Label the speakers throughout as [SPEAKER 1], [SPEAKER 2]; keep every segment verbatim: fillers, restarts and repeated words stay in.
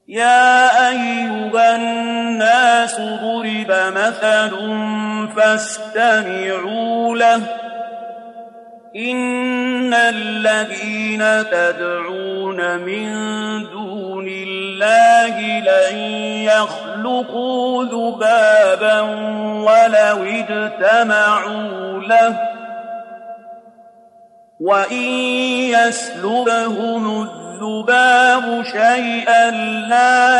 [SPEAKER 1] يا أيها الناس ضرب مثل فاستمعوا له إن الذين تدعون من دون الله لن يخلقوا ذبابا ولو اجتمعوا له وإن يسلبهم الذباب شيئا لا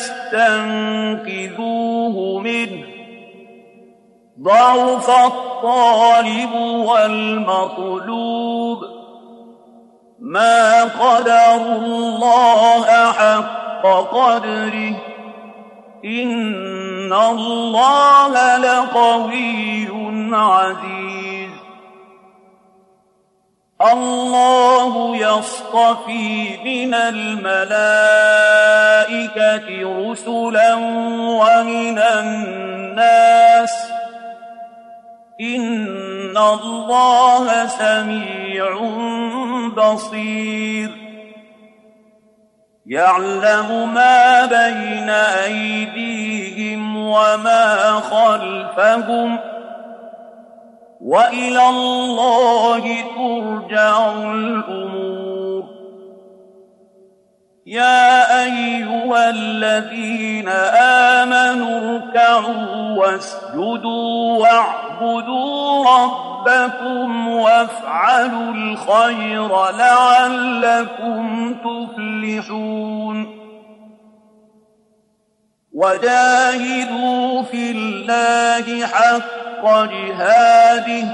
[SPEAKER 1] يستنقذوه منه ضعف الطالب والمطلوب ما قدروا الله حق قدره إن الله لقوي عزيز الله يصطفي من الملائكة رسلا ومن الناس إن الله سميع بصير يعلم ما بين أيديهم وما خلفهم وإلى الله ترجع الأمور يا أيها الذين آمنوا اركعوا واسجدوا واعبدوا ربكم وافعلوا الخير لعلكم تفلحون وجاهدوا في الله حق جهاده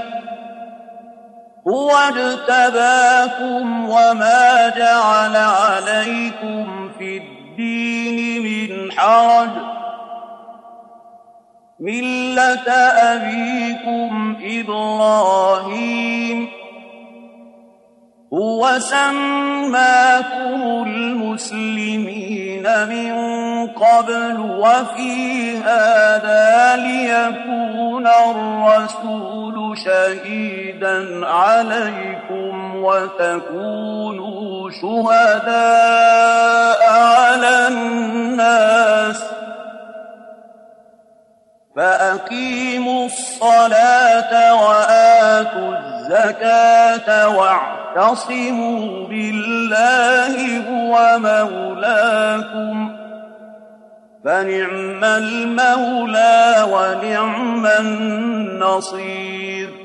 [SPEAKER 1] هو اجتباكم وما جعل عليكم في الدين من حرج ملة أبيكم إبراهيم هو سماكم المسلمين من قبل وفي هذا ليكون الرسول شهيدا عليكم وتكونوا شهداء على الناس فأقيموا الصلاة وآتوا الزكاة واعتصموا بالله هو مولاكم فنعم المولى ونعم النصير